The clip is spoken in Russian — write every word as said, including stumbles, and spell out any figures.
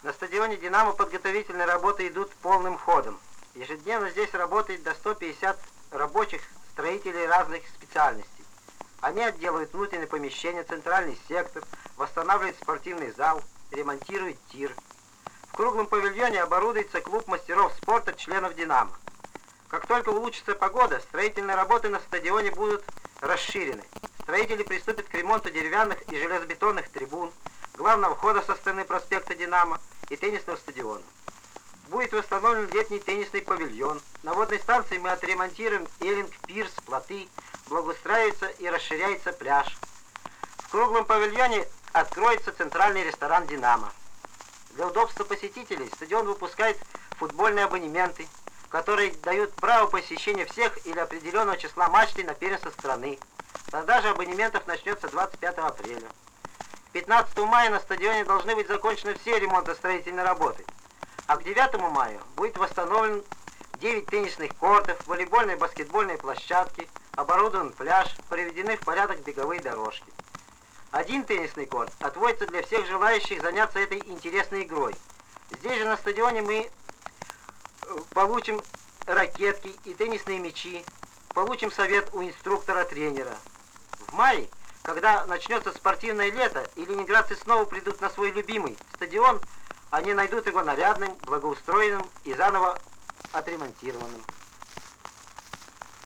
На стадионе «Динамо» подготовительные работы идут полным ходом. Ежедневно здесь работает до ста пятидесяти рабочих, строителей разных специальностей. Они отделывают внутренние помещения, центральный сектор, восстанавливают спортивный зал, ремонтируют тир. В круглом павильоне оборудуется клуб мастеров спорта членов «Динамо». Как только улучшится погода, строительные работы на стадионе будут расширены. Строители приступят к ремонту деревянных и железобетонных трибун, главного входа со стороны проспекта «Динамо» и теннисного стадиона. Будет восстановлен летний теннисный павильон. На водной станции мы отремонтируем эллинг, пирс, плоты, благоустраивается и расширяется пляж. В круглом павильоне откроется центральный ресторан «Динамо». Для удобства посетителей стадион выпускает футбольные абонементы, которые дают право посещения всех или определенного числа матчей на первенство страны. Продажа абонементов начнется двадцать пятого апреля. пятнадцатого мая на стадионе должны быть закончены все ремонтно-строительные работы, а к девятому мая будет восстановлен девять теннисных кортов, волейбольные и баскетбольные площадки, оборудован пляж, приведены в порядок беговые дорожки. Один теннисный корт отводится для всех желающих заняться этой интересной игрой. Здесь же на стадионе мы получим ракетки и теннисные мячи, получим совет у инструктора-тренера. В мае, когда начнется спортивное лето, и ленинградцы снова придут на свой любимый стадион, они найдут его нарядным, благоустроенным и заново отремонтированным.